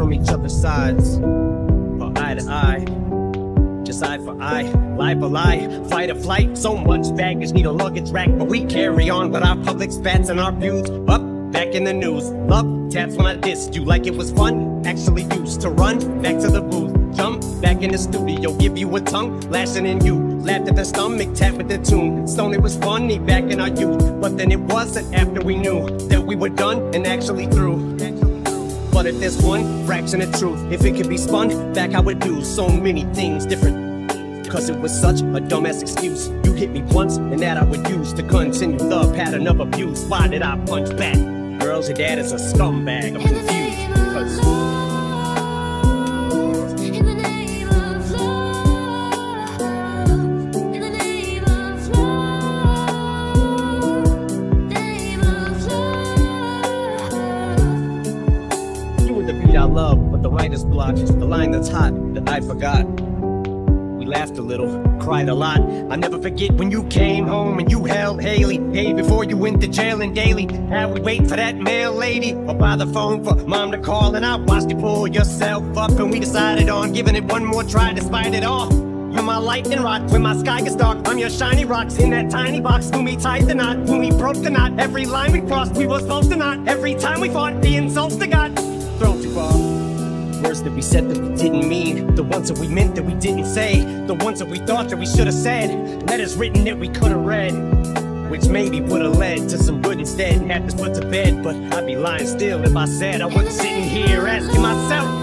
from each other's sides, for eye to eye. Just eye for eye, lie for lie, fight or flight. So much baggage, need a luggage rack, but we carry on with our public spats and our views. Up, back in the news, love taps when I dissed you like it was fun. Actually used to run back to the booth, jump back in the studio, give you a tongue lashing in you. Laughed at the stomach, tap with the tune. Stone, it was funny back in our youth, but then it wasn't after we knew that we were done and actually through. But if there's one fraction of truth, if it could be spun back, I would do so many things different. Cause it was such a dumbass excuse. You hit me once, and that I would use to continue the pattern of abuse. Why did I punch back? Girls, your dad is a scumbag. I'm confused because I love, but the writer's block is the line that's hot that I forgot. We laughed a little, cried a lot. I never forget when you came home and you held Haley. Hey, before you went to jail and daily, how we wait for that mail lady or by the phone for mom to call, and I watched you pull yourself up, and we decided on giving it one more try despite it all. You're my lightning rod when my sky gets dark. I'm your shiny rocks in that tiny box. When we tied the knot, when we broke the knot, every line we crossed, we were supposed to not. Every time we fought, the insults to God. Thrown too far. Words that we said that we didn't mean, the ones that we meant that we didn't say, the ones that we thought that we should have said, letters written that we could have read, which maybe would have led to some good instead. Had this put to bed, but I'd be lying still if I said I wasn't sitting here asking myself.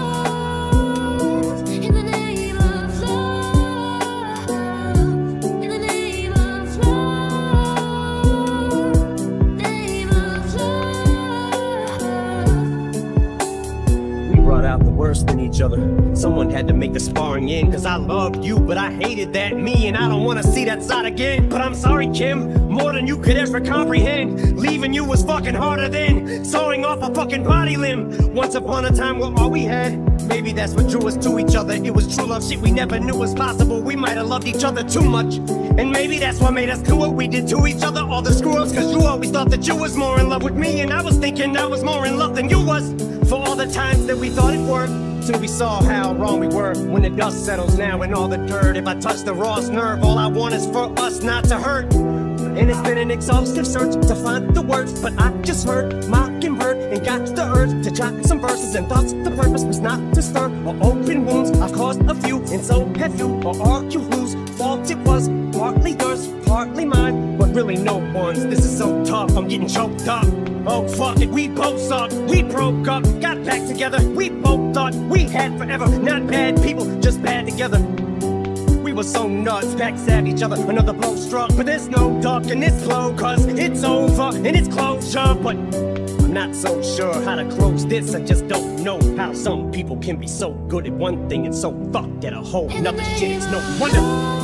Out the worst in each other. Someone had to make the sparring in, cause I loved you, but I hated that me, and I don't wanna see that side again. But I'm sorry, Kim, more than you could ever comprehend. Leaving you was fucking harder than sawing off a fucking body limb. Once upon a time, we're all we had. Maybe that's what drew us to each other. It was true love, shit we never knew was possible. We might have loved each other too much, and maybe that's what made us do what we did to each other. All the screw-ups, cause you always thought that you was more in love with me, and I was thinking I was more in love than you was. For all the times that we thought it worked, till we saw how wrong we were. When the dust settles now and all the dirt, if I touch the rawest nerve, all I want is for us not to hurt. And it's been an exhaustive search to find the words, but I just heard Mockingbird and got the urge to jot some verses and thoughts. The purpose was not to stir or open wounds. I've caused a few, and so have you, or argue whose fault it was. Partly yours, partly mine, but really no one's. This is so tough, I'm getting choked up. Oh fuck it, we both sucked, we broke up, got back together. We both thought we had forever, not bad people, just bad together. We were so nuts, backstabbed each other, another blow struck. But there's no ducking this blow, cause it's over and it's closure. But I'm not so sure how to close this. I just don't know how some people can be so good at one thing and so fucked at a whole nother shit. It's no wonder